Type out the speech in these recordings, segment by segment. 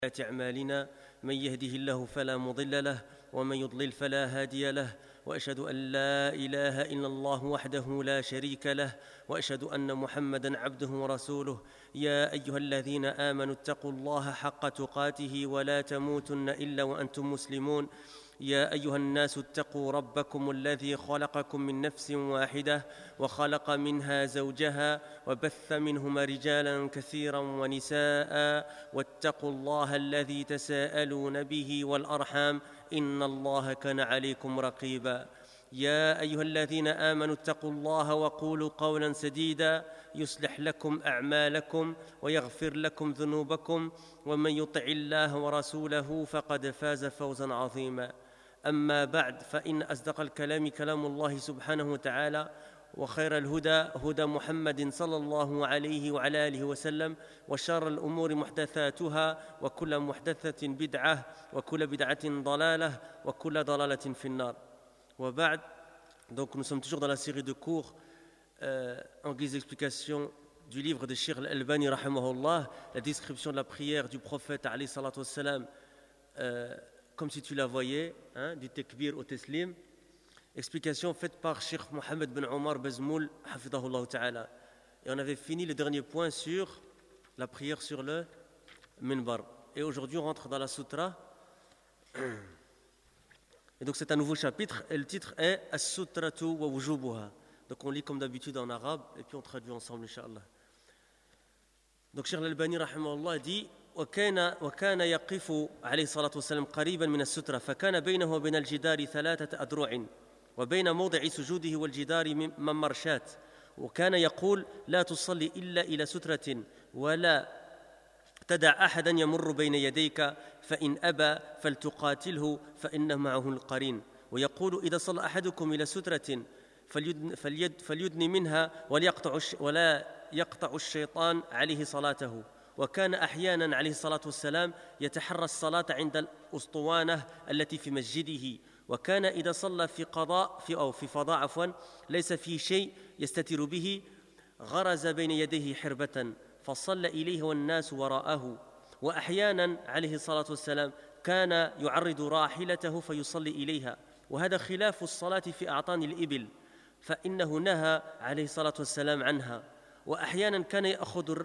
أعمالنا من يهده الله فلا مضل له ومن يضلل فلا هادي له وأشهد أن لا إله إلا الله وحده لا شريك له وأشهد أن محمدًا عبده ورسوله يا أيها الذين آمنوا اتقوا الله حق تقاته ولا تموتن إلا وأنتم مسلمون يا أيها الناس اتقوا ربكم الذي خلقكم من نفس واحدة وخلق منها زوجها وبث منهما رجالا كثيرا ونساء واتقوا الله الذي تساءلون به والأرحام إن الله كان عليكم رقيبا يا أيها الذين آمنوا اتقوا الله وقولوا قولا سديدا يصلح لكم أعمالكم ويغفر لكم ذنوبكم ومن يطع الله ورسوله فقد فاز فوزا عظيما أما بعد فإن أصدق الكلام كلام الله سبحانه وتعالى وخير الهدى هدى محمد صلى الله عليه وعلى آله وسلم وشر الأمور محدثاتها وكل محدثة بدعة وكل بدعة ضلالة وكل ضلالة في النار وبعد. Donc nous sommes toujours dans la série de cours en guise d'explication du livre de Cheikh Al-Albani rahimahullah, la description de la prière du prophète alayhi salatu wassalam, comme si tu la voyais, du takbir au taslim. Explication faite par Cheikh Mohamed Ben Omar Bazmoul, hafidahullah ta'ala. Et on avait fini le dernier point sur la prière sur le minbar. Et aujourd'hui, on rentre dans la sutra. Et donc, c'est un nouveau chapitre. Et le titre est As-Sutratu wa wujubuha. Donc, on lit comme d'habitude en arabe et puis on traduit ensemble, Inch'Allah. Donc, Cheikh Al-Albani, rahimahullah, dit وكان يقف عليه الصلاة والسلام قريبا من السترة فكان بينه وبين الجدار 3 أذرع وبين موضع سجوده والجدار ممرشات وكان يقول لا تصلي إلا إلى سترة ولا تدع أحدا يمر بين يديك فإن أبى فلتقاتله فإن معه القرين ويقول إذا صلى أحدكم إلى سترة فليدن منها ولا يقطع الشيطان عليه صلاته. وكان أحياناً عليه الصلاة والسلام يتحرى الصلاة عند الأسطوانة التي في مسجده وكان إذا صلى في فضاء ليس فيه شيء يستتر به غرز بين يديه حربة فصلى إليه والناس وراءه. وأحياناً عليه الصلاة والسلام كان يعرض راحلته فيصلي إليها وهذا خلاف الصلاة في أعطان الإبل فإنه نهى عليه الصلاة والسلام عنها. وأحياناً كان يأخذ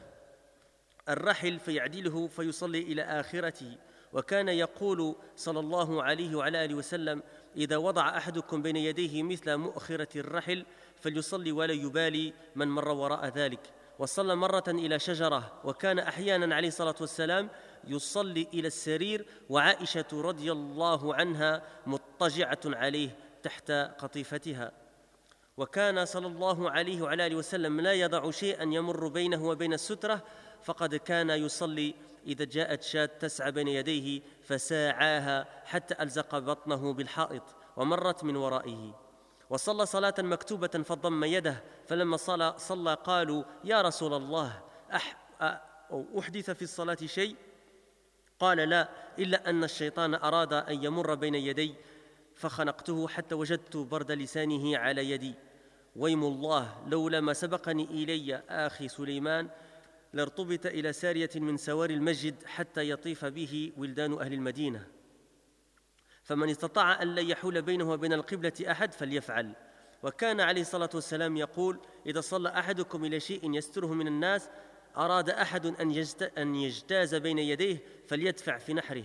الرحل فيعدله فيصلي إلى آخرته وكان يقول صلى الله عليه وعلى آله وسلم إذا وضع أحدكم بين يديه مثل مؤخرة الرحل فليصلي ولا يبالي من مر وراء ذلك. وصلى مرة إلى شجرة وكان أحيانا عليه الصلاة والسلام يصلي إلى السرير وعائشة رضي الله عنها مضطجعة عليه تحت قطيفتها. وكان صلى الله عليه وعلى آله وسلم لا يضع شيئا يمر بينه وبين السترة فقد كان يصلي إذا جاءت شاة تسعى بين يديه فساعاها حتى ألزق بطنه بالحائط ومرت من ورائه. وصلى صلاة مكتوبة فضم يده فلما صلى قالوا يا رسول الله أحدث في الصلاة شيء؟ قال لا إلا أن الشيطان أراد أن يمر بين يدي فخنقته حتى وجدت برد لسانه على يدي ويم الله لولا ما سبقني إلي أخي سليمان لارتبط إلى سارية من سوار المسجد حتى يطيف به ولدان أهل المدينة فمن استطاع أن لا يحول بينه وبين القبلة أحد فليفعل. وكان عليه الصلاة والسلام يقول إذا صلى أحدكم إلى شيء يستره من الناس أراد أحد أن يجتاز بين يديه فليدفع في نحره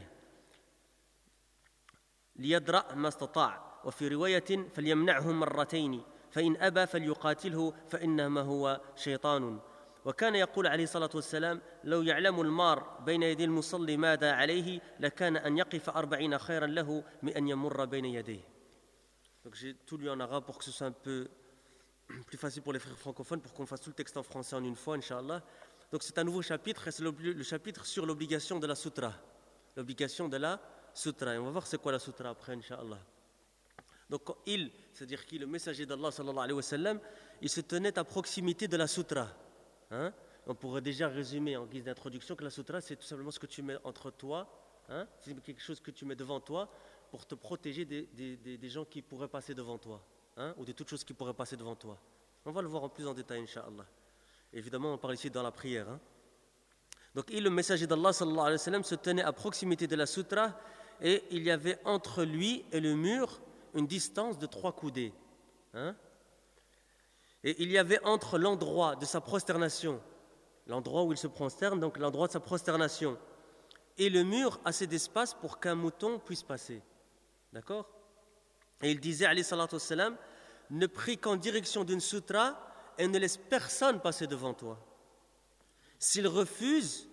ليدرأ ما استطاع وفي رواية فليمنعه مرتين فإن أبى فليقاتله فإنما هو شيطان. وكان يقول عليه الصلاة والسلام لو يعلم المار بين يدي المصلي ماذا عليه لكان أن يقف 40 خيرا له من أن يمر بين يديه. Donc j'ai tout lu en arabe pour que ce soit un peu plus facile pour les frères francophones pour qu'on fasse tout le texte en français en une fois, Inch'Allah. Donc c'est un nouveau chapitre et c'est le chapitre sur l'obligation de la sutra. L'obligation de la sutra. Et on va voir c'est quoi la sutra après, Inch'Allah. Donc c'est-à-dire qu'il, le messager d'Allah sallallahu alayhi wa sallam, il se tenait à proximité de la sutra. On pourrait déjà résumer en guise d'introduction que la sutra c'est tout simplement ce que tu mets entre toi, c'est quelque chose que tu mets devant toi pour te protéger des gens qui pourraient passer devant toi, ou de toutes choses qui pourraient passer devant toi. On va le voir en plus en détail, Inch'Allah. Évidemment, on parle ici dans la prière. Donc, le messager d'Allah sallallahu alayhi wa sallam se tenait à proximité de la sutra et il y avait entre lui et le mur une distance de 3 coudées. Hein? Et il y avait entre l'endroit de sa prosternation, l'endroit où il se prosterne, donc l'endroit de sa prosternation, et le mur, assez d'espace pour qu'un mouton puisse passer. D'accord? Et il disait, alayhi salatu wassalam, ne prie qu'en direction d'une sutra et ne laisse personne passer devant toi. S'il refuse,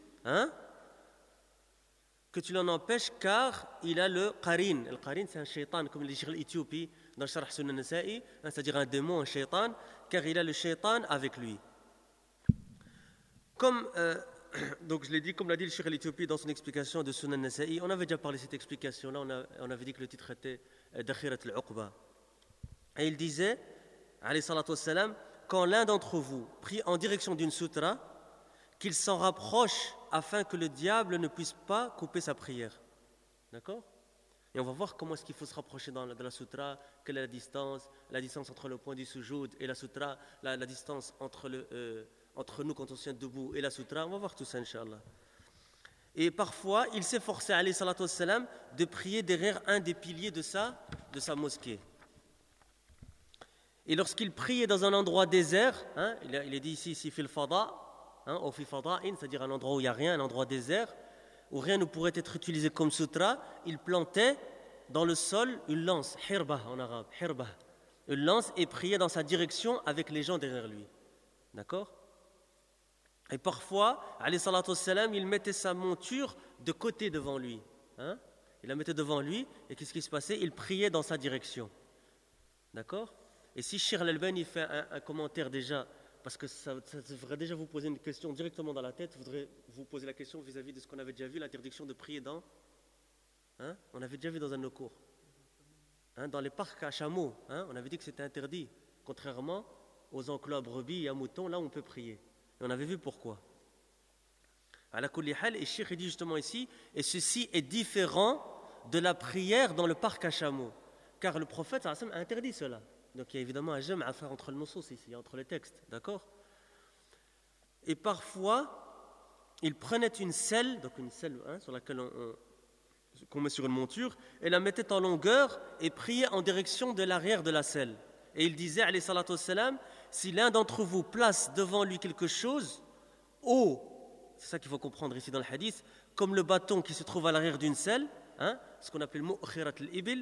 que tu l'en empêches, car il a le qarin. Le qarin, c'est un shaitan, comme il dit Cheikh l'Éthiopie dans le Sharh Sunan Nasa'i, c'est-à-dire un démon, un shaitan, car il a le shaitan avec lui. Donc je l'ai dit, comme l'a dit le Cheikh l'Éthiopie dans son explication de Sunan Nasa'i, on avait déjà parlé de cette explication-là, on avait dit que le titre était Dakhirat al-Uqba. Et il disait, alayhi salatu wassalam, quand l'un d'entre vous prie en direction d'une sutra, qu'il s'en rapproche afin que le diable ne puisse pas couper sa prière. D'accord? Et on va voir comment est-ce qu'il faut se rapprocher de la sutra, quelle est la distance entre le point du sujoud et la sutra, la distance entre nous quand on se tient debout et la sutra. On va voir tout ça, Inch'Allah. Et parfois, il s'efforçait, alayhi salatu wassalam, de prier derrière un des piliers de sa mosquée. Et lorsqu'il priait dans un endroit désert, il est dit ici fil fada, ou fi fada'in, c'est-à-dire un endroit où il n'y a rien, un endroit désert, où rien ne pourrait être utilisé comme sutra, il plantait dans le sol une lance, hirbah en arabe, hirbah, une lance, et priait dans sa direction avec les gens derrière lui. D'accord? Et parfois, alayhi salatu wassalam, il mettait sa monture de côté devant lui. Il la mettait devant lui, et qu'est-ce qui se passait? Il priait dans sa direction. D'accord? Et si Cheikh Al-Albani fait un commentaire déjà, parce que ça devrait déjà vous poser une question directement dans la tête, je voudrais vous poser la question vis-à-vis de ce qu'on avait déjà vu, l'interdiction de prier dans... on avait déjà vu dans un de nos cours. Dans les parcs à chameaux, on avait dit que c'était interdit, contrairement aux enclos à brebis et à moutons, là on peut prier. Et on avait vu pourquoi. Ala kulli hal, et Cheikh dit justement ici, et ceci est différent de la prière dans le parc à chameaux, car le prophète a interdit cela. Donc il y a évidemment un jam' à faire entre le nusus ici, entre les textes, d'accord? Et parfois, il prenait une selle, donc une selle sur laquelle qu'on met sur une monture, et la mettait en longueur et priait en direction de l'arrière de la selle. Et il disait, alayhi salatu wassalam, si l'un d'entre vous place devant lui quelque chose, c'est ça qu'il faut comprendre ici dans le hadith, comme le bâton qui se trouve à l'arrière d'une selle, ce qu'on appelle mu'khirat al-ibil.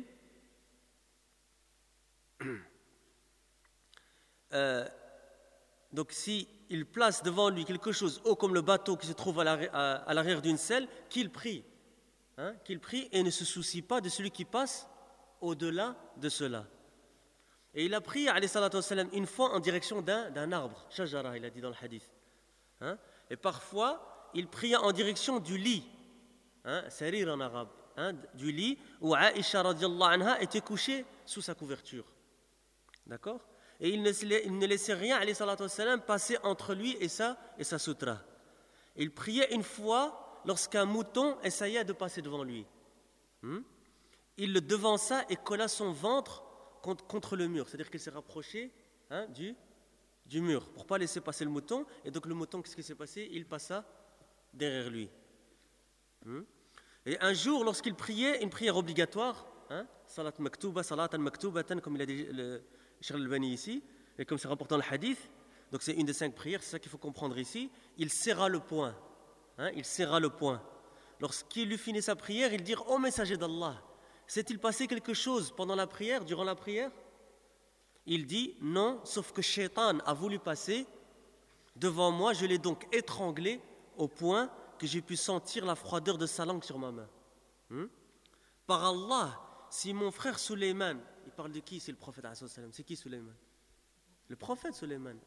Donc si il place devant lui quelque chose haut comme le bateau qui se trouve à l'arrière d'une selle, qu'il prie et ne se soucie pas de celui qui passe au-delà de cela. Et il a prié, alayhi salatu wassalam, une fois en direction d'un arbre, shajara, il a dit dans le hadith. Et parfois, il priait en direction du lit, sarir en arabe, du lit où Aïcha radiallahu anha était couchée sous sa couverture. D'accord? Et il ne laissait rien, alayhi salatu wassalam, passer entre lui et sa sutra. Il priait une fois lorsqu'un mouton essayait de passer devant lui. Il le devança et colla son ventre contre le mur, c'est-à-dire qu'il s'est rapproché du mur pour ne pas laisser passer le mouton. Et donc le mouton, qu'est-ce qui s'est passé? Il passa derrière lui. Et un jour, lorsqu'il priait une prière obligatoire, salat maktuba, salatan maktubatan, comme il a dit le Cheikh Al-Albani ici, et comme c'est rapporté dans le hadith, donc c'est une des 5 prières, c'est ça qu'il faut comprendre ici, il serra le poing. Il serra le poing. Lorsqu'il eut fini sa prière, il dit, ô messager d'Allah, s'est-il passé quelque chose pendant la prière, durant la prière? Il dit, non, sauf que Shaitan a voulu passer devant moi, je l'ai donc étranglé au point que j'ai pu sentir la froideur de sa langue sur ma main. Par Allah, si mon frère Sulayman, il parle de qui? C'est le prophète, c'est qui Sulayman? Le prophète Sulayman,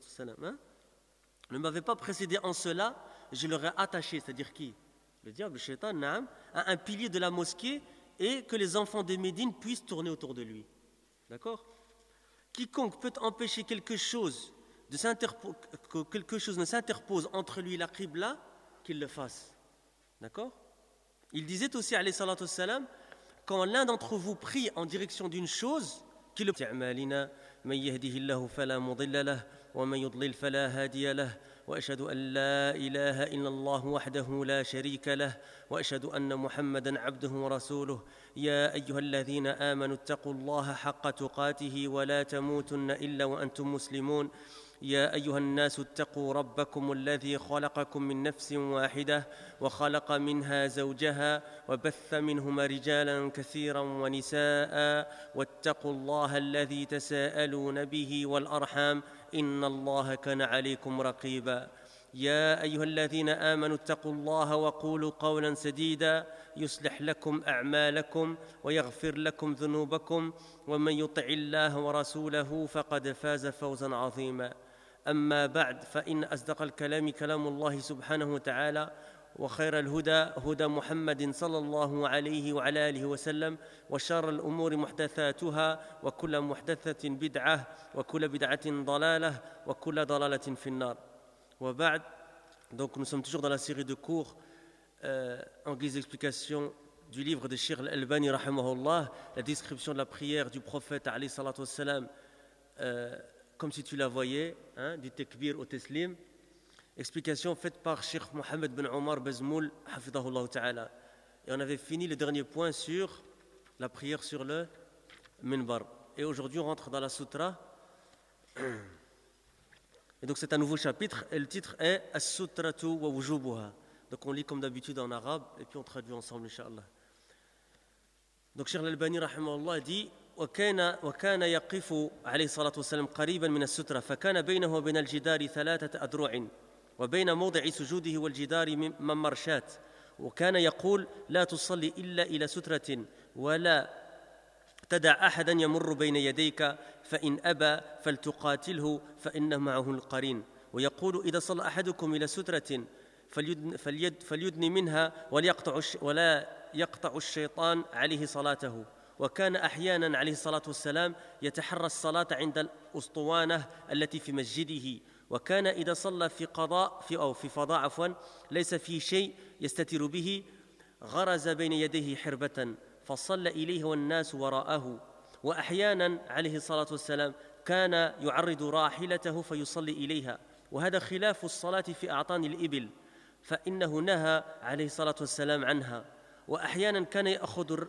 ne m'avait pas précédé en cela, je l'aurais attaché, c'est-à-dire qui? Le diable, le Shaitan, à un pilier de la mosquée, et que les enfants de Médine puissent tourner autour de lui. D'accord? Quiconque peut empêcher que quelque chose ne s'interpose entre lui et la qibla, qu'il le fasse. D'accord? Il disait aussi, alayhi salatu wassalam, quand l'un d'entre vous prie en direction d'une chose, qu'il le وأشهد أن لا إله إلا الله وحده لا شريك له وأشهد أن محمدًا عبده ورسوله يا أيها الذين آمنوا اتقوا الله حق تقاته ولا تموتن إلا وأنتم مسلمون يا أيها الناس اتقوا ربكم الذي خلقكم من نفس واحدة وخلق منها زوجها وبث منهما رجالا كثيرا ونساء واتقوا الله الذي تساءلون به والأرحام إن الله كان عليكم رقيبا يا أيها الذين آمنوا اتقوا الله وقولوا قولا سديدا يصلح لكم أعمالكم ويغفر لكم ذنوبكم ومن يطع الله ورسوله فقد فاز فوزا عظيما أما بعد فإن أصدق الكلام كلام الله سبحانه وتعالى وخير الهدى هدى محمد صلى الله عليه وعلى آله وسلم وشر الأمور محدثاتها وكل محدثة بدعة وكل بدعة ضلالة وكل ضلالة في النار وبعد. Donc nous sommes toujours dans la série de cours en guise d'explication du livre de Cheikh Al-Albani rahimahullah, la description de la prière du prophète alayhi salatu wassalam, comme si tu la voyais, du takbir au taslim. Explication faite par Cheikh Mohammed bin Omar Bazmoul, hafidahullah ta'ala. Et on avait fini le dernier point sur la prière sur le minbar. Et aujourd'hui, on rentre dans la sutra. Et donc, c'est un nouveau chapitre. Et le titre est As-Sutratu wa wujubuha. Donc, on lit comme d'habitude en arabe et puis on traduit ensemble, Inch'Allah. Donc, Cheikh Al-Albani, rahimahullah, dit وكان يقف عليه الصلاة والسلام قريبا من السترة فكان بينه وبين الجدار 3 أذرع وبين موضع سجوده والجدار ممرشات وكان يقول لا تصلي إلا إلى سترة ولا تدع أحدا يمر بين يديك فإن أبى فلتقاتله فإنه معه القرين ويقول إذا صلى أحدكم إلى سترة فليدن منها ولا يقطع الشيطان عليه صلاته وكان أحيانا عليه الصلاة والسلام يتحرى الصلاة عند الأسطوانة التي في مسجده وكان إذا صلى في فضاء ليس فيه شيء يستتر به غرز بين يديه حربة فصلى إليه والناس وراءه وأحيانا عليه الصلاة والسلام كان يعرض راحلته فيصلي إليها وهذا خلاف الصلاة في أعطان الإبل فإنه نهى عليه الصلاة والسلام عنها وأحيانا كان يأخذ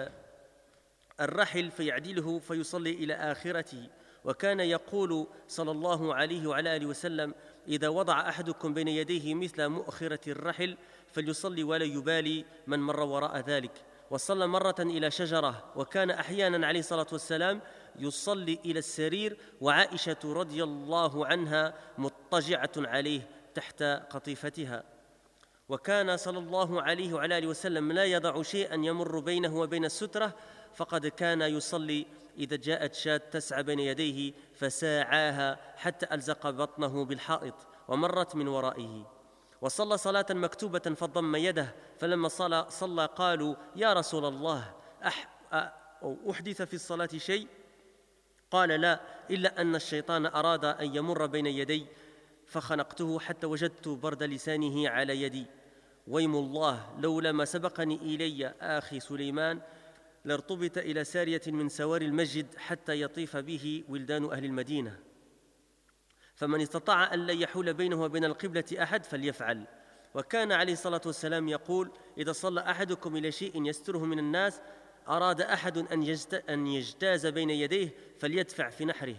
الرحل فيعدله فيصلي إلى آخرته وكان يقول صلى الله عليه وعلى آله وسلم إذا وضع أحدكم بين يديه مثل مؤخرة الرحل فليصلي ولا يبالي من مر وراء ذلك وصلى مرة إلى شجرة وكان أحيانا عليه الصلاة والسلام يصلي إلى السرير وعائشة رضي الله عنها مضطجعة عليه تحت قطيفتها وكان صلى الله عليه وعلى آله وسلم لا يضع شيئا يمر بينه وبين السترة فقد كان يصلي إذا جاءت شاة تسعى بين يديه فساعاها حتى ألزق بطنه بالحائط ومرت من ورائه وصلى صلاة مكتوبة فضم يده فلما صلى قالوا يا رسول الله أحدث في الصلاة شيء قال لا إلا أن الشيطان أراد أن يمر بين يدي فخنقته حتى وجدت برد لسانه على يدي ويم الله لولا ما سبقني إلي أخي سليمان لارتبط إلى سارية من سوار المسجد حتى يطيف به ولدان أهل المدينة فمن استطاع أن لا يحول بينه وبين القبلة أحد فليفعل وكان عليه الصلاة والسلام يقول إذا صلى أحدكم إلى شيء يستره من الناس أراد أحد أن يجتاز بين يديه فليدفع في نحره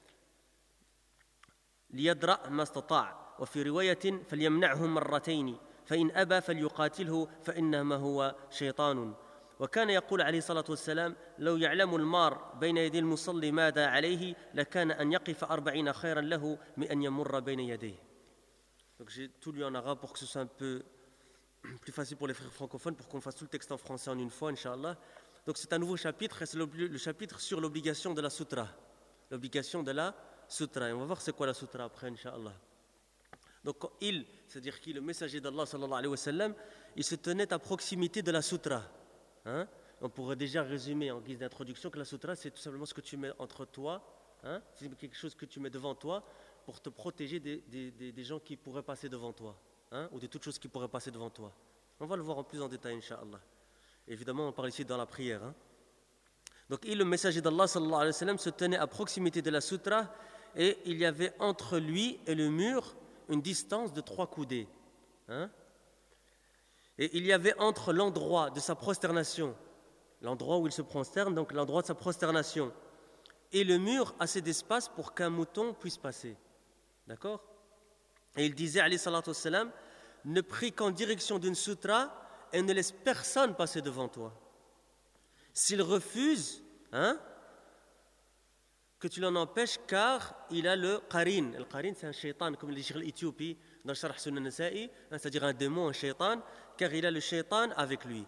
ليدرأ ما استطاع وفي رواية فليمنعه مرتين فإن أبى فليقاتله فإنما هو شيطان وكان يقول عليه الصلاة والسلام لو يعلم المار بين يدي المصلي ماذا عليه لكان أن يقف 40 خيرا له من أن يمر بين يديه. Donc j'ai tout lu en arabe pour que ce soit un peu plus facile pour les frères francophones, pour qu'on fasse tout le texte en français en une fois, Inch'Allah. Donc c'est un nouveau chapitre, et c'est le chapitre sur l'obligation de la sutra. L'obligation de la sutra. Et on va voir c'est quoi la sutra après, Inch'Allah. Donc c'est-à-dire qu'il, le messager d'Allah sallallahu alayhi wa sallam, il se tenait à proximité de la sutra. On pourrait déjà résumer en guise d'introduction que la sutra, c'est tout simplement ce que tu mets entre toi, c'est quelque chose que tu mets devant toi pour te protéger des gens qui pourraient passer devant toi, ou de toutes choses qui pourraient passer devant toi. On va le voir en plus en détail, Inch'Allah. Évidemment, on parle ici dans la prière. Donc, le messager d'Allah sallallahu alayhi wa sallam se tenait à proximité de la sutra et il y avait entre lui et le mur une distance de 3 coudées. Hein? Et il y avait entre l'endroit de sa prosternation, l'endroit où il se prosterne, donc l'endroit de sa prosternation, et le mur, assez d'espace pour qu'un mouton puisse passer. D'accord? Et il disait, alayhi salatu wassalam, ne prie qu'en direction d'une sutra et ne laisse personne passer devant toi. S'il refuse, que tu l'en empêches, car il a le qarin. Le qarin, c'est un shaitan, comme le dit l'Éthiopie dans Sharh Sunan Nasa'i, c'est-à-dire un démon, un shaitan, car il a le shaitan avec lui.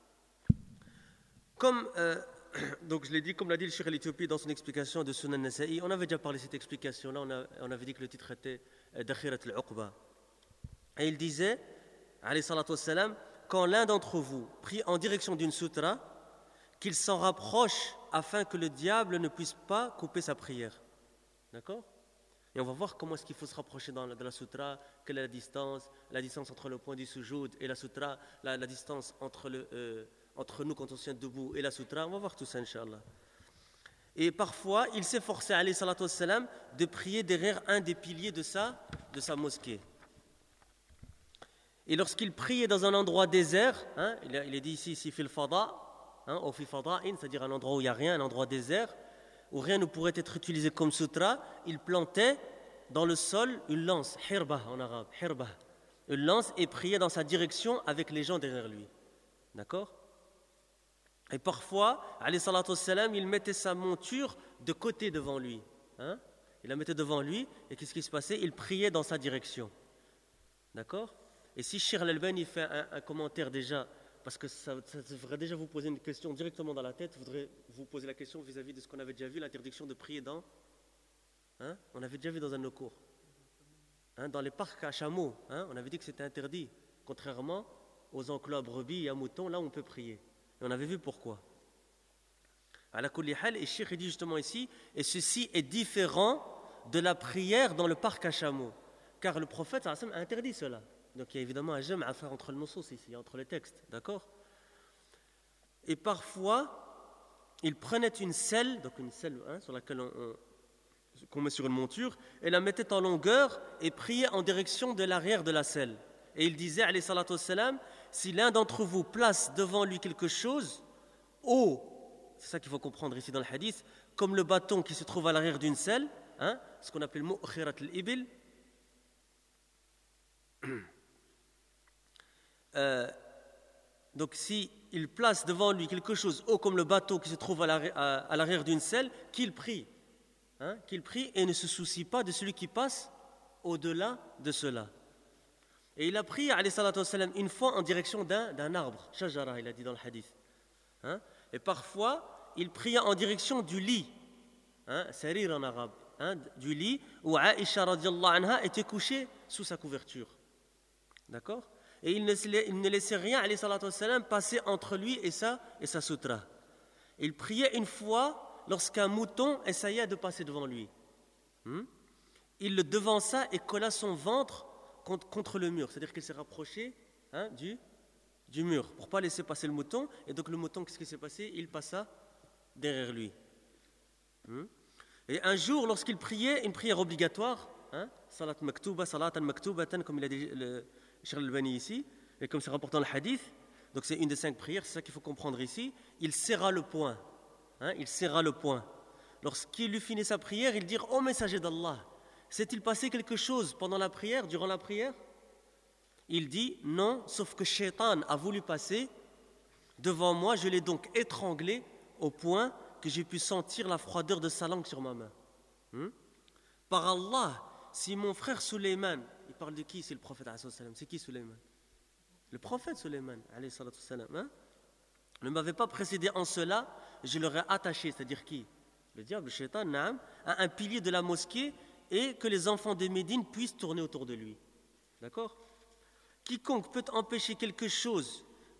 Comme, donc je l'ai dit, comme l'a dit le Cheikh l'Éthiopie dans son explication de Sunan Nasa'i, on avait déjà parlé de cette explication-là, on avait dit que le titre était Dakhirat al-Uqba. Et il disait, alayhi salatu wassalam, quand l'un d'entre vous prie en direction d'une sutra, qu'il s'en rapproche afin que le diable ne puisse pas couper sa prière. D'accord? Et on va voir comment est-ce qu'il faut se rapprocher de la sutra, quelle est la distance entre le point du sujoud et la sutra, la distance entre nous quand on se tient debout et la sutra. On va voir tout ça, Inch'Allah. Et parfois, il s'efforçait, alayhi salatu wassalam, de prier derrière un des piliers de sa mosquée. Et lorsqu'il priait dans un endroit désert, il est dit ici fil fada, ou fi fada'in, c'est-à-dire un endroit où il n'y a rien, un endroit désert, où rien ne pourrait être utilisé comme sutra, il plantait dans le sol une lance, hirbah en arabe, hirbah, une lance, et priait dans sa direction avec les gens derrière lui. D'accord? Et parfois, alayhi salatu wassalam, il mettait sa monture de côté devant lui. Il la mettait devant lui, et qu'est-ce qui se passait? Il priait dans sa direction. D'accord? Et si Cheikh Al-Albani fait un commentaire déjà, parce que ça devrait déjà vous poser une question directement dans la tête, je voudrais vous poser la question vis-à-vis de ce qu'on avait déjà vu, l'interdiction de prier dans... on avait déjà vu dans un de nos cours. Dans les parcs à chameaux, on avait dit que c'était interdit, contrairement aux enclos à brebis et à moutons, là où on peut prier. Et on avait vu pourquoi. Ala kulli hal, et Cheikh dit justement ici, et ceci est différent de la prière dans le parc à chameaux, car le prophète a interdit cela. Donc il y a évidemment un jam' à faire entre le nusus ici, entre les textes, d'accord? Et parfois, il prenait une selle, donc une selle sur laquelle qu'on met sur une monture, et la mettait en longueur et priait en direction de l'arrière de la selle. Et il disait, alayhi salatu wassalam, si l'un d'entre vous place devant lui quelque chose, c'est ça qu'il faut comprendre ici dans le hadith, comme le bâton qui se trouve à l'arrière d'une selle, ce qu'on appelle mu'khirat al-ibil, donc si il place devant lui quelque chose haut comme le bateau qui se trouve à l'arrière d'une selle, qu'il prie et ne se soucie pas de celui qui passe au-delà de cela. Et il a prié, alayhi salatu wassalam, une fois en direction d'un arbre, shajara, il a dit dans le hadith. Et parfois, il priait en direction du lit, sarir en arabe, du lit où Aïcha radiallahu anha était couchée sous sa couverture. D'accord? Et il ne laissait rien, alayhi salatu wassalam, passer entre lui et sa sutra. Il priait une fois lorsqu'un mouton essayait de passer devant lui. Il le devança et colla son ventre contre le mur, c'est-à-dire qu'il s'est rapproché du mur pour ne pas laisser passer le mouton. Et donc le mouton, qu'est-ce qui s'est passé? Il passa derrière lui. Et un jour, lorsqu'il priait une prière obligatoire, salat maktuba, salatan maktubatan, comme il a dit le Cheikh Al-Albani ici, et comme c'est rapporté dans le hadith, donc c'est une des 5 prières, c'est ça qu'il faut comprendre ici, il serra le poing. Lorsqu'il eut fini sa prière, il dit, ô messager d'Allah, s'est-il passé quelque chose pendant la prière, durant la prière? Il dit, non, sauf que Shaitan a voulu passer devant moi, je l'ai donc étranglé au point que j'ai pu sentir la froideur de sa langue sur ma main. Par Allah, si mon frère Sulayman, il parle de qui? C'est le prophète, c'est qui Sulayman? Le prophète Sulayman, ne m'avait pas précédé en cela, je l'aurais attaché, c'est-à-dire qui? Le diable, le shaitan, à un pilier de la mosquée, et que les enfants de Médine puissent tourner autour de lui. D'accord? Quiconque peut empêcher que quelque chose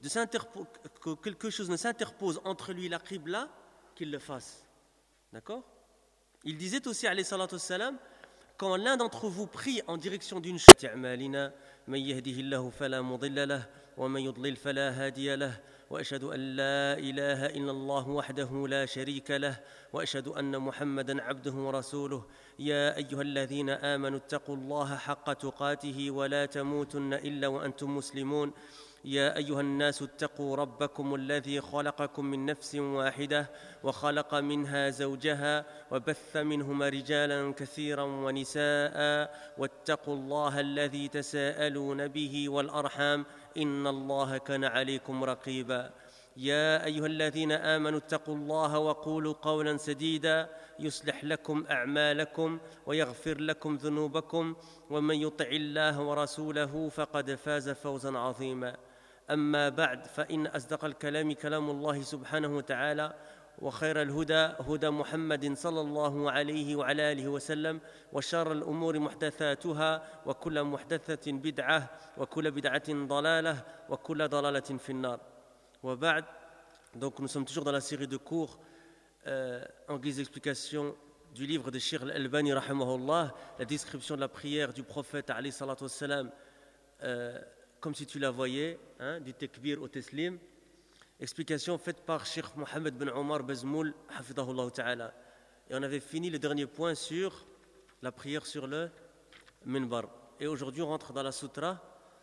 ne s'interpose entre lui et la qibla, qu'il le fasse. D'accord? Il disait aussi, alayhi salatu wassalam, quand l'un d'entre vous prie en direction d'une chose, من يهده الله فلا مضل له ومن يضلل فلا هادي له وأشهد أن لا إله إلا الله وحده لا شريك له وأشهد أن محمدًا عبده ورسوله يا أيها الذين آمنوا اتقوا الله حق تقاته ولا تموتن إلا وأنتم مسلمون يا أيها الناس اتقوا ربكم الذي خلقكم من نفس واحدة وخلق منها زوجها وبث منهما رجالا كثيرا ونساء واتقوا الله الذي تساءلون به والأرحام إن الله كان عليكم رقيبا يا أيها الذين آمنوا اتقوا الله وقولوا قولا سديدا يصلح لكم أعمالكم ويغفر لكم ذنوبكم ومن يطع الله ورسوله فقد فاز فوزا عظيما أما بعد فإن أصدق الكلام كلام الله سبحانه وتعالى وخير الهدى هدى محمد صلى الله عليه وعلى آله وسلم وشر الأمور محدثاتها وكل محدثة بدعة وكل بدعة ضلالة وكل ضلالة في النار وبعد. Donc nous sommes toujours dans la série de cours en guise d'explication du livre de Cheikh Al-Albani rahimahullah, la description de la prière du prophète alayhi salatu wassalam comme si tu la voyais, du takbir au taslim. Explication faite par Cheikh Mohamed Ben Omar Bazmoul, hafidahullah ta'ala. Et on avait fini le dernier point sur la prière sur le minbar. Et aujourd'hui, on rentre dans la sutra.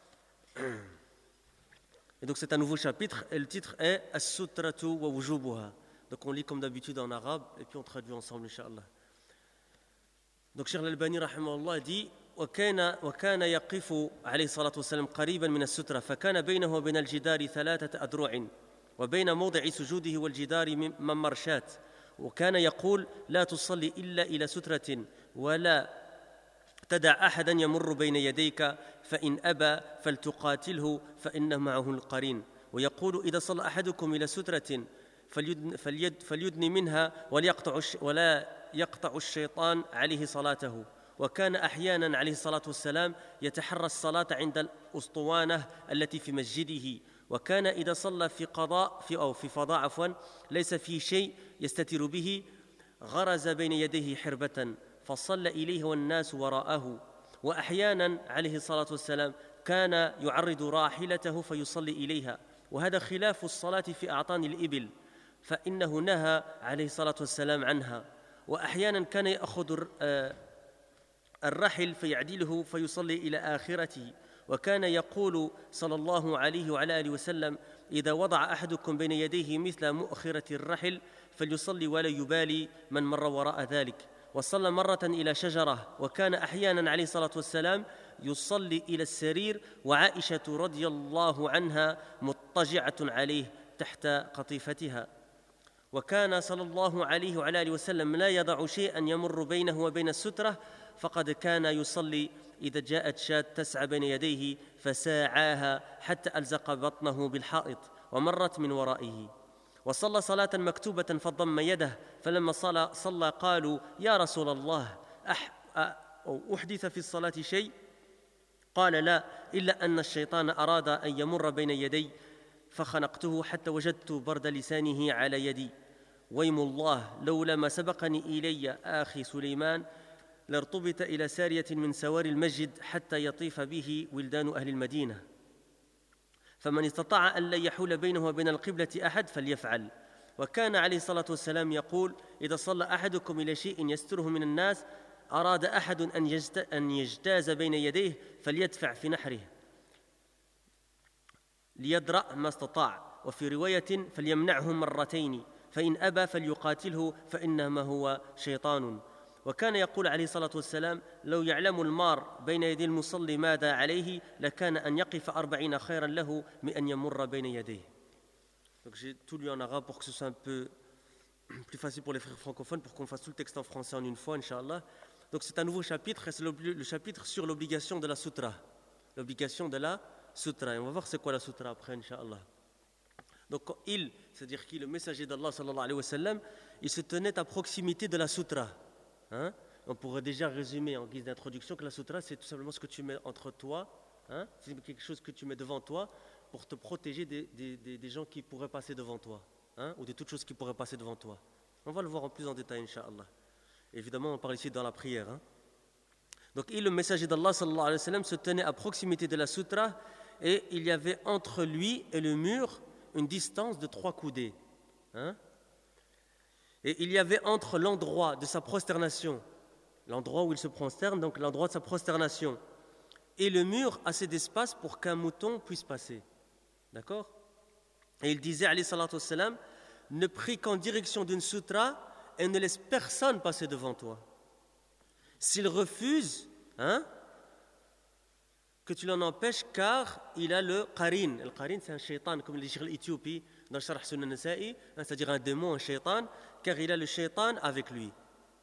Et donc, c'est un nouveau chapitre. Et le titre est As-Sutratu wa wujubuha. Donc, on lit comme d'habitude en arabe et puis on traduit ensemble, Inch'Allah. Donc, Cheikh Al-Albani, rahimahullah, dit وكان يقف عليه الصلاة والسلام قريبا من السترة فكان بينه وبين الجدار 3 أذرع وبين موضع سجوده والجدار ممرشات وكان يقول لا تصلي إلا إلى سترة ولا تدع أحدا يمر بين يديك فإن أبى فلتقاتله فإن معه القرين ويقول إذا صلى أحدكم إلى سترة فليدن منها ولا يقطع الشيطان عليه صلاته. وكان أحياناً عليه الصلاة والسلام يتحرى الصلاة عند الأسطوانة التي في مسجده وكان إذا صلى في فضاء ليس فيه شيء يستتر به غرز بين يديه حربة فصلى إليه والناس وراءه. وأحياناً عليه الصلاة والسلام كان يعرض راحلته فيصلي إليها وهذا خلاف الصلاة في أعطان الإبل فإنه نهى عليه الصلاة والسلام عنها. وأحياناً كان يأخذ الرحل فيعدله فيصلي إلى آخرته وكان يقول صلى الله عليه وعلى آله وسلم إذا وضع أحدكم بين يديه مثل مؤخرة الرحل فليصلي ولا يبالي من مر وراء ذلك. وصلى مرة إلى شجرة وكان أحيانا عليه الصلاة والسلام يصلي إلى السرير وعائشة رضي الله عنها مضطجعة عليه تحت قطيفتها. وكان صلى الله عليه وعلى آله وسلم لا يضع شيئا يمر بينه وبين السترة فقد كان يصلي إذا جاءت شاة تسعى بين يديه فساعاها حتى ألزق بطنه بالحائط ومرت من ورائه. وصلى صلاة مكتوبة فضم يده فلما صلى قالوا يا رسول الله أحدث في الصلاة شيء؟ قال لا إلا أن الشيطان أراد أن يمر بين يدي فخنقته حتى وجدت برد لسانه على يدي ويم الله لولا ما سبقني إلي أخي سليمان لارتبط إلى سارية من سوار المسجد حتى يطيف به ولدان أهل المدينة فمن استطاع أن لا يحول بينه وبين القبلة أحد فليفعل. وكان عليه الصلاة والسلام يقول إذا صلى أحدكم إلى شيء يستره من الناس أراد أحد أن يجتاز بين يديه فليدفع في نحره ليدرأ ما استطاع وفي رواية فليمنعه مرتين فإن أبى فليقاتله فإنما هو شيطان. وكان يقول عليه الصلاة والسلام لو يعلم المار بين يدي المصلي ماذا عليه لكان أن يقف 40 خيرا له من أن يمر بين يديه. Donc j'ai tout lu en arabe pour que ce soit un peu plus facile pour les frères francophones pour qu'on fasse tout le texte en français en une fois, Inch'Allah. Donc c'est un nouveau chapitre et c'est le chapitre sur l'obligation de la sutra. L'obligation de la sutra. Et on va voir c'est quoi la sutra après, Inch'Allah. Donc c'est-à-dire qu'il, le messager d'Allah sallallahu alayhi wa sallam, il se tenait à proximité de la sutra. On pourrait déjà résumer en guise d'introduction que la sutra, c'est tout simplement ce que tu mets entre toi, c'est quelque chose que tu mets devant toi pour te protéger des gens qui pourraient passer devant toi, ou de toutes choses qui pourraient passer devant toi. On va le voir en plus en détail, Inch'Allah. Évidemment, on parle ici dans la prière. Donc, le messager d'Allah sallallahu alayhi wa sallam se tenait à proximité de la sutra et il y avait entre lui et le mur une distance de 3 coudées. Hein? Et il y avait entre l'endroit de sa prosternation, l'endroit où il se prosterne, donc l'endroit de sa prosternation, et le mur, assez d'espace pour qu'un mouton puisse passer. D'accord? Et il disait, alayhi salatu wassalam, ne prie qu'en direction d'une sutra et ne laisse personne passer devant toi. S'il refuse, que tu l'en empêches, car il a le qarin. Le qarin, c'est un shaitan, comme le dit Cheikh l'Éthiopie dans le Sharh Sunan Nasa'i, c'est-à-dire un démon, un shaitan, car il a le shaitan avec lui.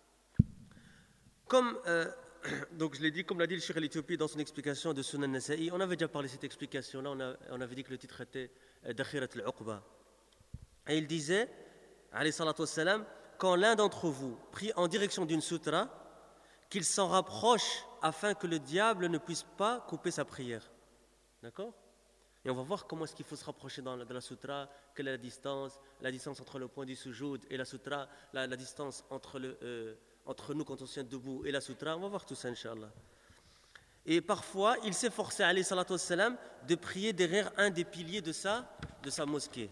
Donc je l'ai dit, comme l'a dit le Cheikh l'Éthiopie dans son explication de Sunan Nasa'i, on avait déjà parlé de cette explication-là, on avait dit que le titre était Dakhirat al-Uqba. Et il disait, alayhi salatu wassalam, quand l'un d'entre vous prie en direction d'une sutra, qu'il s'en rapproche afin que le diable ne puisse pas couper sa prière. D'accord? Et on va voir comment est-ce qu'il faut se rapprocher de la sutra, quelle est la distance entre le point du sujoud et la sutra, la distance entre nous quand on se tient debout et la sutra. On va voir tout ça, Inch'Allah. Et parfois, il s'efforçait, alayhi salatu wassalam, de prier derrière un des piliers de sa mosquée.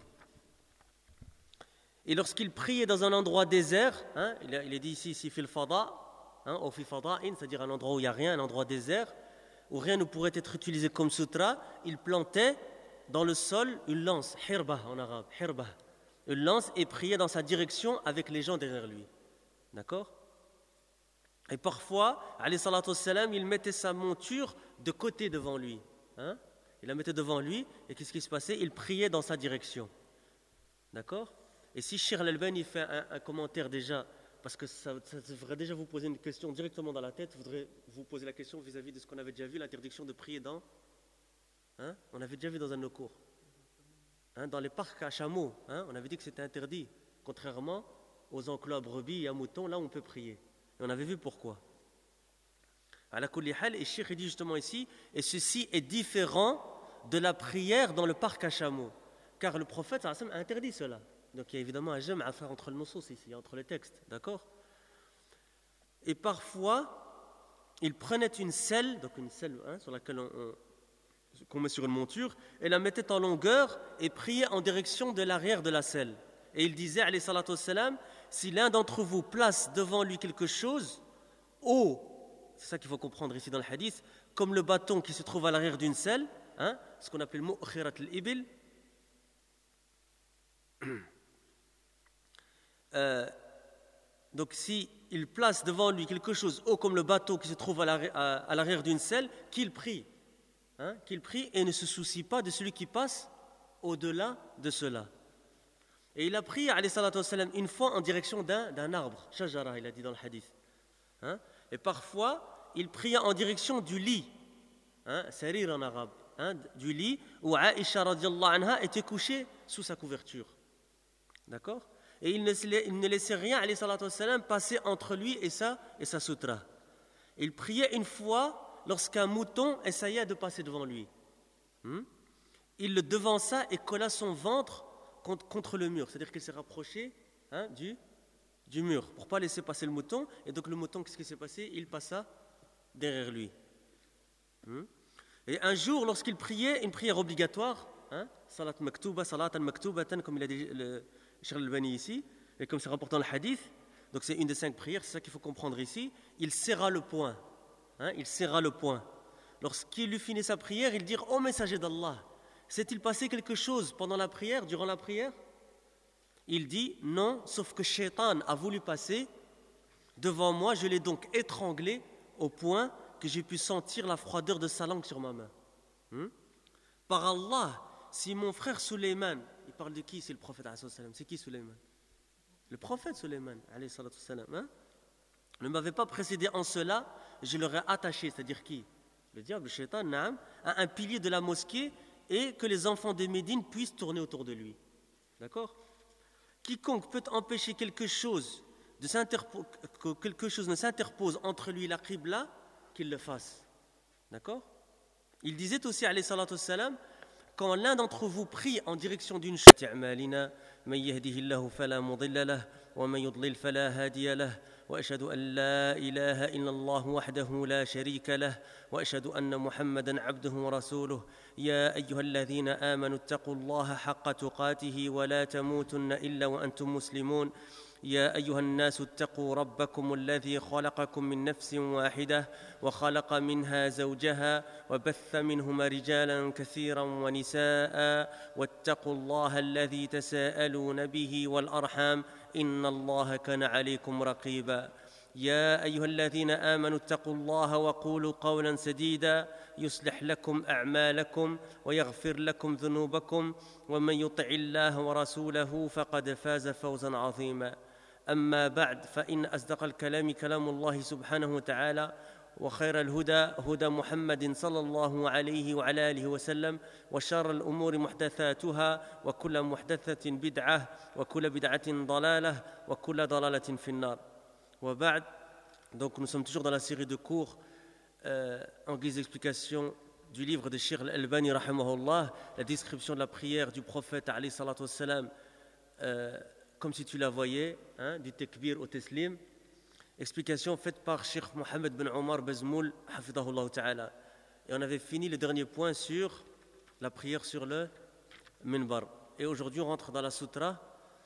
Et lorsqu'il priait dans un endroit désert, il est dit ici fil fada, ou fi fada'in, c'est-à-dire un endroit où il n'y a rien, un endroit désert, où rien ne pourrait être utilisé comme sutra, il plantait dans le sol une lance, hirbah en arabe, hirbah, une lance, et priait dans sa direction avec les gens derrière lui. D'accord? Et parfois, alayhi salatu wassalam, il mettait sa monture de côté devant lui. Il la mettait devant lui, et qu'est-ce qui se passait? Il priait dans sa direction. D'accord? Et si Cheikh Al-Albani fait un commentaire déjà, parce que ça devrait déjà vous poser une question directement dans la tête, je voudrais vous poser la question vis-à-vis de ce qu'on avait déjà vu, l'interdiction de prier dans... on avait déjà vu dans un de nos cours. Dans les parcs à chameaux, on avait dit que c'était interdit, contrairement aux enclos à brebis et à moutons, là on peut prier. Et on avait vu pourquoi. À la kulli hal, et Cheikh dit justement ici, et ceci est différent de la prière dans le parc à chameaux, car le prophète a interdit cela. Donc il y a évidemment un jam' à faire entre le nusus ici, entre les textes, d'accord? Et parfois, il prenait une selle, donc une selle sur laquelle qu'on met sur une monture, et la mettait en longueur et priait en direction de l'arrière de la selle. Et il disait, alayhi salatu wassalam, si l'un d'entre vous place devant lui quelque chose, c'est ça qu'il faut comprendre ici dans le hadith, comme le bâton qui se trouve à l'arrière d'une selle, ce qu'on appelle mu'khirat al-ibil. Donc si il place devant lui quelque chose haut comme le bateau qui se trouve à l'arrière d'une selle, qu'il prie et ne se soucie pas de celui qui passe au-delà de cela. Et il a prié, alayhi salatu wassalam, une fois en direction d'un arbre, shajara, il a dit dans le hadith. Et parfois, il priait en direction du lit, sarir en arabe, du lit où Aïcha radiallahu anha était couchée sous sa couverture. D'accord? Et il ne laissait rien, alayhi salatu wassalam, passer entre lui et sa sutra. Il priait une fois lorsqu'un mouton essayait de passer devant lui. Il le devança et colla son ventre contre le mur. C'est-à-dire qu'il s'est rapproché du mur pour ne pas laisser passer le mouton. Et donc le mouton, qu'est-ce qui s'est passé? Il passa derrière lui. Et un jour, lorsqu'il priait, une prière obligatoire, salat maktuba, salatan maktubatan, comme il a dit le Cheikh Al-Albani ici, et comme c'est rapporté dans le hadith, donc c'est une des 5 prières, c'est ça qu'il faut comprendre ici, il serra le poing. Il serra le poing. Lorsqu'il eut fini sa prière, il dit, ô messager d'Allah, s'est-il passé quelque chose pendant la prière, durant la prière? Il dit, non, sauf que Shaitan a voulu passer devant moi, je l'ai donc étranglé au point que j'ai pu sentir la froideur de sa langue sur ma main. Par Allah, si mon frère Sulayman, il parle de qui? C'est le prophète, c'est qui Sulayman? Le prophète Sulayman, ne m'avait pas précédé en cela, je l'aurais attaché, c'est-à-dire qui? Le diable, le shaitan, à un pilier de la mosquée et que les enfants de Médine puissent tourner autour de lui. D'accord? Quiconque peut empêcher que quelque chose ne s'interpose entre lui et la qibla, qu'il le fasse. D'accord? Il disait aussi, alayhi salatu wassalam, quand l'un d'entre vous prie en direction d'une chose, من يهده الله فلا مضل له ومن يضلل فلا هادي له وأشهد أن لا إله إلا الله وحده لا شريك له وأشهد أن محمدًا عبده ورسوله يا أيها الذين آمنوا اتقوا الله حق تقاته ولا تموتن إلا وأنتم مسلمون يا أيها الناس اتقوا ربكم الذي خلقكم من نفس واحدة وخلق منها زوجها وبث منهما رجالا كثيرا ونساء واتقوا الله الذي تساءلون به والأرحام إن الله كان عليكم رقيبا يا أيها الذين آمنوا اتقوا الله وقولوا قولا سديدا يصلح لكم أعمالكم ويغفر لكم ذنوبكم ومن يطع الله ورسوله فقد فاز فوزا عظيما أما بعد فإن أصدق الكلام كلام الله سبحانه وتعالى وخير الهدى هدى محمد صلى الله عليه وعلى آله وسلم وشر الأمور محدثاتها وكل محدثة بدعة وكل بدعة ضلالة وكل ضلالة في النار وبعد. Donc nous sommes toujours dans la série de cours en guise d'explication du livre de Cheikh Al-Albani rahimahullah, la description de la prière du prophète alayhi salatu wassalam comme si tu la voyais, du takbir au taslim. Explication faite par Cheikh Mohamed Ben Omar Bezmoul, hafidahullah ta'ala. Et on avait fini le dernier point sur la prière sur le minbar. Et aujourd'hui, on rentre dans la sutra.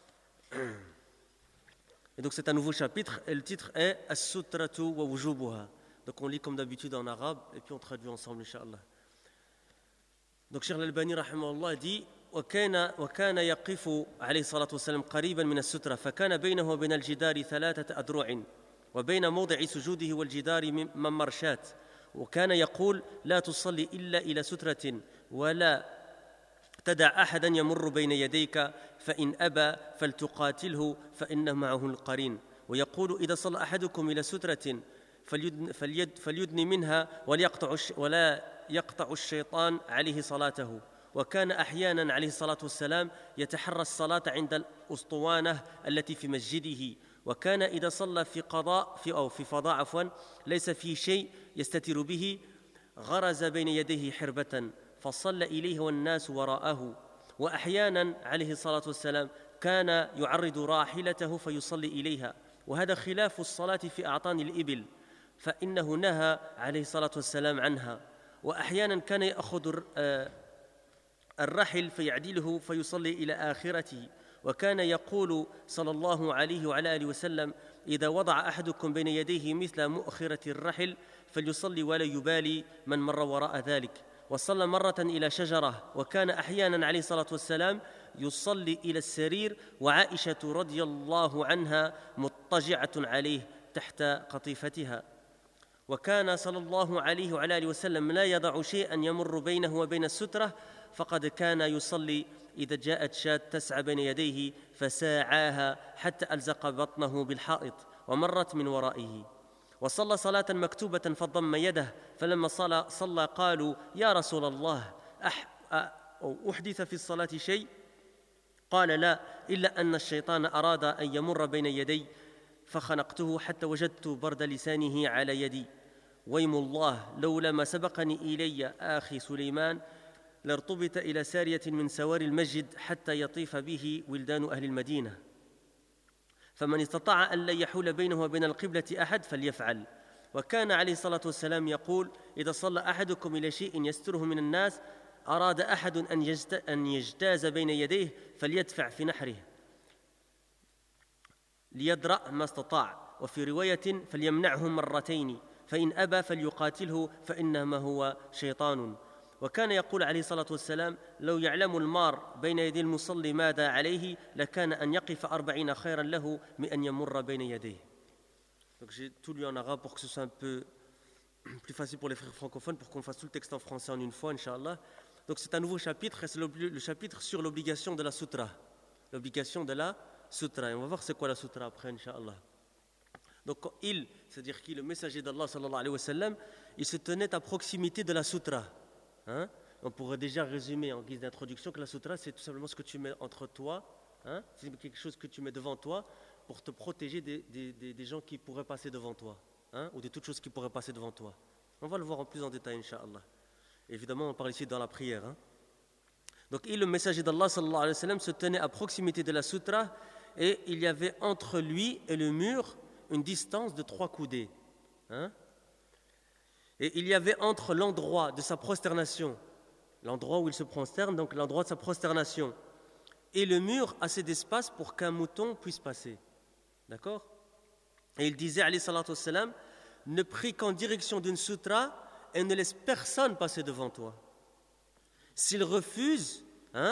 Et donc, c'est un nouveau chapitre. Et le titre est As-Sutratu wa wujubuha. Donc, on lit comme d'habitude en arabe et puis on traduit ensemble, Inch'Allah. Donc, Cheikh Al-Albani, rahimahullah, dit وكان يقف عليه الصلاة والسلام قريبا من السترة فكان بينه وبين الجدار 3 أذرع وبين موضع سجوده والجدار ممرشات وكان يقول لا تصلي إلا إلى سترة ولا تدع أحدا يمر بين يديك فإن أبى فلتقاتله فإن معه القرين ويقول إذا صلى أحدكم إلى سترة فليدن منها ولا يقطع الشيطان عليه صلاته وكان أحيانا عليه الصلاة والسلام يتحرى الصلاة عند الأسطوانة التي في مسجده وكان إذا صلى في فضاء ليس فيه شيء يستتر به غرز بين يديه حربة فصلى إليه والناس وراءه وأحيانا عليه الصلاة والسلام كان يعرض راحلته فيصلي إليها وهذا خلاف الصلاة في أعطان الإبل فإنه نهى عليه الصلاة والسلام عنها وأحيانا كان يأخذ الرحل فيعدله فيصلي إلى آخرته وكان يقول صلى الله عليه وعلى آله وسلم إذا وضع أحدكم بين يديه مثل مؤخرة الرحل فليصلي ولا يبالي من مر وراء ذلك وصلى مرة إلى شجرة وكان أحيانا عليه الصلاة والسلام يصلي إلى السرير وعائشة رضي الله عنها مضطجعة عليه تحت قطيفتها وكان صلى الله عليه وعلى آله وسلم لا يضع شيئا يمر بينه وبين السترة فقد كان يصلي إذا جاءت شاة تسعى بين يديه فساعاها حتى ألزق بطنه بالحائط ومرت من ورائه وصلى صلاة مكتوبة فضم يده فلما صلى قالوا يا رسول الله أحدث في الصلاة شيء قال لا إلا أن الشيطان أراد أن يمر بين يدي فخنقته حتى وجدت برد لسانه على يدي ويم الله لولا ما سبقني إلي أخي سليمان لارتبط إلى سارية من سوار المسجد حتى يطيف به ولدان أهل المدينة فمن استطاع أن لا يحول بينه وبين القبلة أحد فليفعل وكان عليه الصلاة والسلام يقول إذا صلى أحدكم إلى شيء يستره من الناس أراد أحد أن يجتاز بين يديه فليدفع في نحره ليدرأ ما استطاع وفي رواية فليمنعه مرتين فإن أبى فليقاتله فإنما هو شيطان وكان يقول عليه الصلاة والسلام لو يعلم المار بين يدي المصلي ماذا عليه لكان أن يقف 40 خيرا له من أن يمر بين يديه. Donc j'ai tout lu en arabe pour que ce soit un peu plus facile pour les frères francophones, pour qu'on fasse tout le texte en français en une fois, Inch'Allah. Donc c'est un nouveau chapitre, et c'est le chapitre sur l'obligation de la sutra. L'obligation de la sutra. Et on va voir c'est quoi la sutra après, Inch'Allah. Donc c'est-à-dire qu'il, le messager d'Allah sallallahu alayhi wa sallam, il se tenait à proximité de la sutra. On pourrait déjà résumer en guise d'introduction que la sutra, c'est tout simplement ce que tu mets entre toi, c'est quelque chose que tu mets devant toi pour te protéger des gens qui pourraient passer devant toi, ou de toutes choses qui pourraient passer devant toi. On va le voir en plus en détail, Inch'Allah. Évidemment, on parle ici dans la prière. Donc, le messager d'Allah sallallahu alayhi wa sallam se tenait à proximité de la sutra et il y avait entre lui et le mur une distance de 3 coudées. Hein? Et il y avait entre l'endroit de sa prosternation, l'endroit où il se prosterne, donc l'endroit de sa prosternation, et le mur, assez d'espace pour qu'un mouton puisse passer. D'accord? Et il disait, alayhi salatu wassalam, ne prie qu'en direction d'une sutra et ne laisse personne passer devant toi. S'il refuse,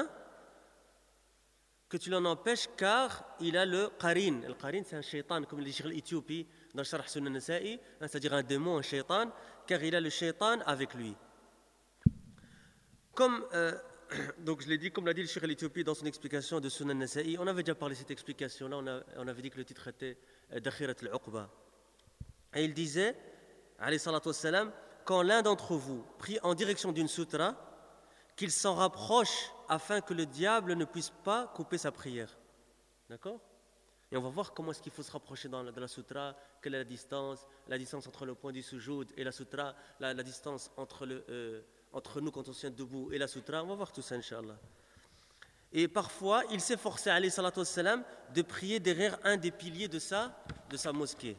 que tu l'en empêches, car il a le qarin. Le qarin, c'est un shaitan, comme le dit l'Éthiopie dans Sharh Sunan Nasa'i, c'est-à-dire un démon, un shaitan, car il a le shaitan avec lui. Donc je l'ai dit, comme l'a dit le Cheikh l'Éthiopie dans son explication de Sunan Nasa'i, on avait déjà parlé de cette explication-là, on avait dit que le titre était Dakhirat al-Uqba. Et il disait, alayhi salatu wassalam, quand l'un d'entre vous prie en direction d'une sutra, qu'il s'en rapproche afin que le diable ne puisse pas couper sa prière. D'accord? Et on va voir comment est-ce qu'il faut se rapprocher de la sutra, quelle est la distance entre le point du sujoud et la sutra, la distance entre nous quand on se tient debout et la sutra. On va voir tout ça, Inch'Allah. Et parfois, il s'efforçait, alayhi salatu wassalam, de prier derrière un des piliers de sa mosquée.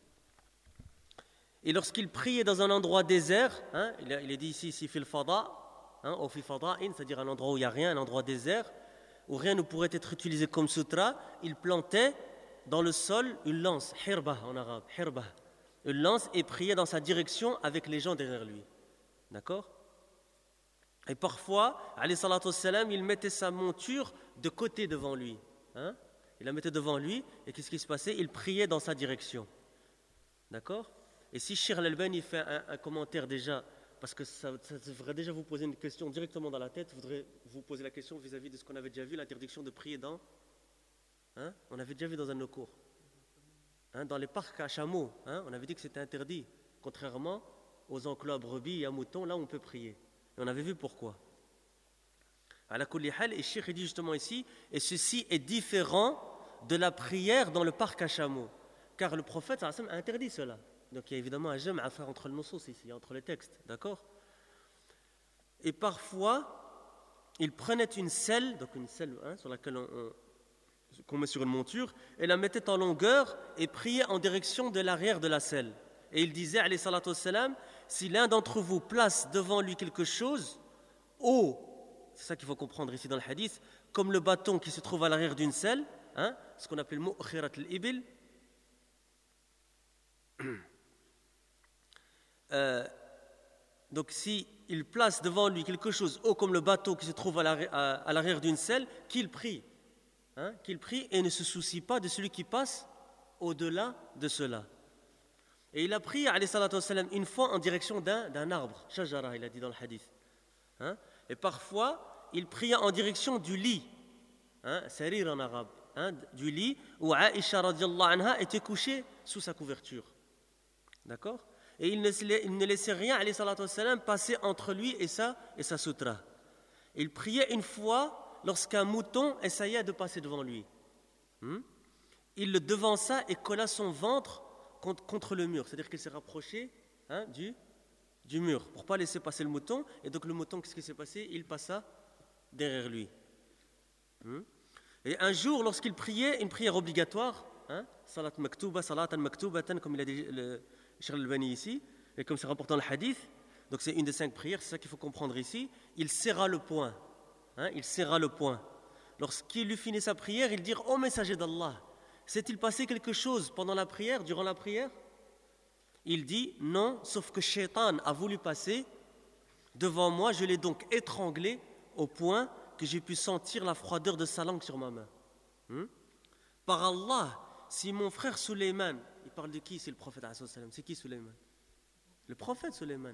Et lorsqu'il priait dans un endroit désert, il est dit ici fil fada, ou fi fada'in, c'est-à-dire un endroit où il n'y a rien, un endroit désert, où rien ne pourrait être utilisé comme sutra, il plantait dans le sol une lance, hirbah en arabe, hirbah, une lance, et priait dans sa direction avec les gens derrière lui. D'accord? Et parfois, alayhi salatu wassalam, il mettait sa monture de côté devant lui. Il la mettait devant lui, et qu'est-ce qui se passait? Il priait dans sa direction. D'accord? Et si Cheikh Al-Albani fait un commentaire déjà, parce que ça devrait déjà vous poser une question directement dans la tête, je voudrais vous poser la question vis-à-vis de ce qu'on avait déjà vu, l'interdiction de prier dans... on avait déjà vu dans un de nos cours. Dans les parcs à chameaux, on avait dit que c'était interdit, contrairement aux enclos à brebis et à moutons, là on peut prier. Et on avait vu pourquoi. Ala kulli hal, et Cheikh dit justement ici, et ceci est différent de la prière dans le parc à chameaux, car le prophète a interdit cela. Donc il y a évidemment un jam' à faire entre le nusus ici, entre les textes, d'accord? Et parfois, il prenait une selle, donc une selle sur laquelle qu'on met sur une monture, et la mettait en longueur et priait en direction de l'arrière de la selle. Et il disait, alayhi salatu wassalam, si l'un d'entre vous place devant lui quelque chose, c'est ça qu'il faut comprendre ici dans le hadith, comme le bâton qui se trouve à l'arrière d'une selle, ce qu'on appelle mu'khirat al-ibil, donc si il place devant lui quelque chose haut comme le bateau qui se trouve à l'arrière d'une selle, qu'il prie et ne se soucie pas de celui qui passe au-delà de cela. Et il a prié, alayhi salatu wassalam, une fois en direction d'un arbre, shajara, il a dit dans le hadith. Et parfois, il priait en direction du lit, sarir en arabe, du lit où Aïcha radiallahu anha était couchée sous sa couverture. D'accord? Et il ne laissait rien, alayhi salatu wassalam, passer entre lui et sa sutra. Il priait une fois lorsqu'un mouton essayait de passer devant lui. Il le devança et colla son ventre contre le mur, c'est-à-dire qu'il s'est rapproché du mur pour ne pas laisser passer le mouton. Et donc le mouton, qu'est-ce qui s'est passé? Il passa derrière lui. Et un jour, lorsqu'il priait, une prière obligatoire, salat maktuba, salatan maktubatan, comme il a dit le Cheikh Al-Albani ici, et comme c'est rapporté dans le hadith, donc c'est une des 5 prières, c'est ça qu'il faut comprendre ici, il serra le poing. Il serra le poing. Lorsqu'il eut fini sa prière, il dit, ô messager d'Allah, s'est-il passé quelque chose pendant la prière, durant la prière? Il dit, non, sauf que Shaitan a voulu passer devant moi, je l'ai donc étranglé au point que j'ai pu sentir la froideur de sa langue sur ma main. Par Allah, si mon frère Sulayman, il parle de qui? C'est le prophète, c'est qui Sulayman? Le prophète Sulayman,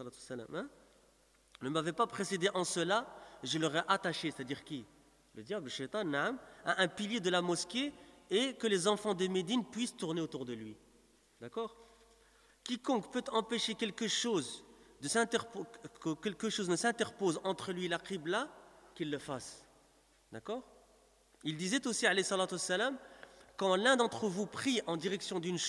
ne m'avait pas précédé en cela, je l'aurais attaché, c'est-à-dire qui? Le diable, le shaitan, à un pilier de la mosquée, et que les enfants de Médine puissent tourner autour de lui. D'accord? Quiconque peut empêcher que quelque chose ne s'interpose entre lui et la qibla, qu'il le fasse. D'accord? Il disait aussi, alayhi salatu wassalam, quand l'un d'entre vous prie en direction d'une